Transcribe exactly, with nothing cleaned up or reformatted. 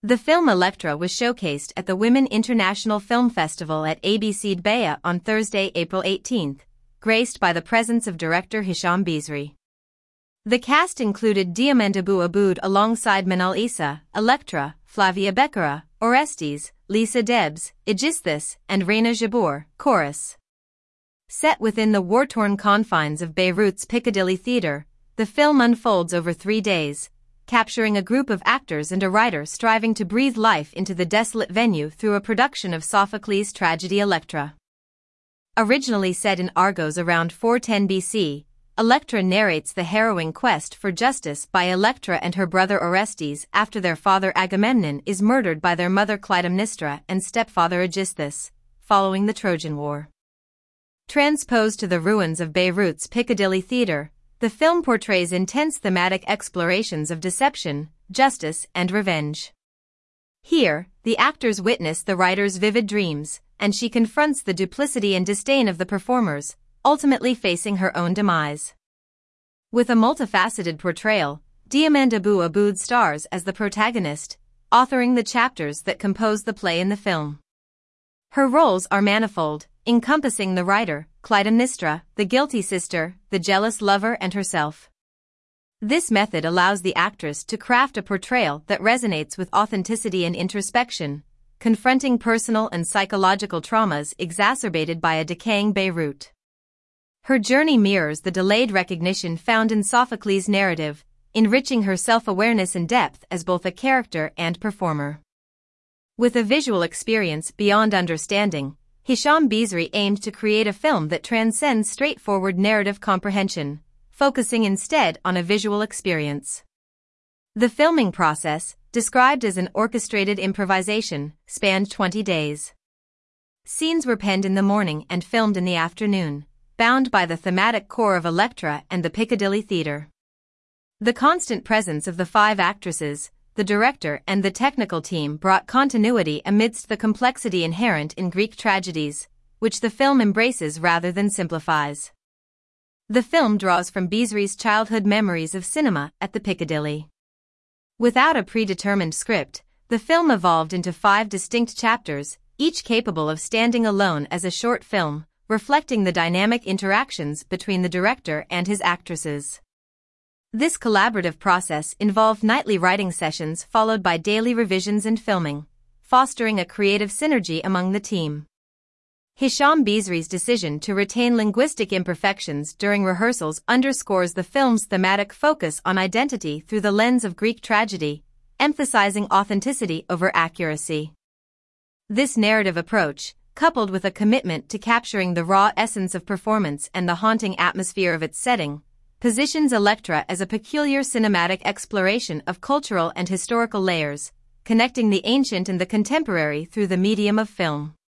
The film Elektra was showcased at the Women International Film Festival at A B C Beja on Thursday, April eighteenth, graced by the presence of director Hisham Bizri. The cast included Diamandourbou Aboud alongside Manal Issa, Elektra, Flavia Becerra, Orestes, Lisa Debs, Aegis and Reina Jabour, chorus. Set within the war-torn confines of Beirut's Piccadilly Theatre, the film unfolds over three days, capturing a group of actors and a writer striving to breathe life into the desolate venue through a production of Sophocles' tragedy Elektra. Originally set in Argos around four ten B C, Elektra narrates the harrowing quest for justice by Elektra and her brother Orestes after their father Agamemnon is murdered by their mother Clytemnestra and stepfather Aegisthus, following the Trojan War. Transposed to the ruins of Beirut's Piccadilly Theatre, the film portrays intense thematic explorations of deception, justice, and revenge. Here, the actors witness the writer's vivid dreams, and she confronts the duplicity and disdain of the performers, ultimately facing her own demise. With a multifaceted portrayal, Diamandourbou Aboud stars as the protagonist, authoring the chapters that compose the play in the film. Her roles are manifold, encompassing the writer, Clytemnestra, the guilty sister, the jealous lover, and herself. This method allows the actress to craft a portrayal that resonates with authenticity and introspection, confronting personal and psychological traumas exacerbated by a decaying Beirut. Her journey mirrors the delayed recognition found in Sophocles' narrative, enriching her self-awareness and depth as both a character and performer. With a visual experience beyond understanding, Hisham Bizri aimed to create a film that transcends straightforward narrative comprehension, focusing instead on a visual experience. The filming process, described as an orchestrated improvisation, spanned twenty days. Scenes were penned in the morning and filmed in the afternoon, bound by the thematic core of Elektra and the Piccadilly Theatre. The constant presence of the five actresses, the director and the technical team brought continuity amidst the complexity inherent in Greek tragedies, which the film embraces rather than simplifies. The film draws from Bizri's childhood memories of cinema at the Piccadilly. Without a predetermined script, the film evolved into five distinct chapters, each capable of standing alone as a short film, reflecting the dynamic interactions between the director and his actresses. This collaborative process involved nightly writing sessions followed by daily revisions and filming, fostering a creative synergy among the team. Hisham Bizri's decision to retain linguistic imperfections during rehearsals underscores the film's thematic focus on identity through the lens of Greek tragedy, emphasizing authenticity over accuracy. This narrative approach, coupled with a commitment to capturing the raw essence of performance and the haunting atmosphere of its setting, positions Elektra as a peculiar cinematic exploration of cultural and historical layers, connecting the ancient and the contemporary through the medium of film.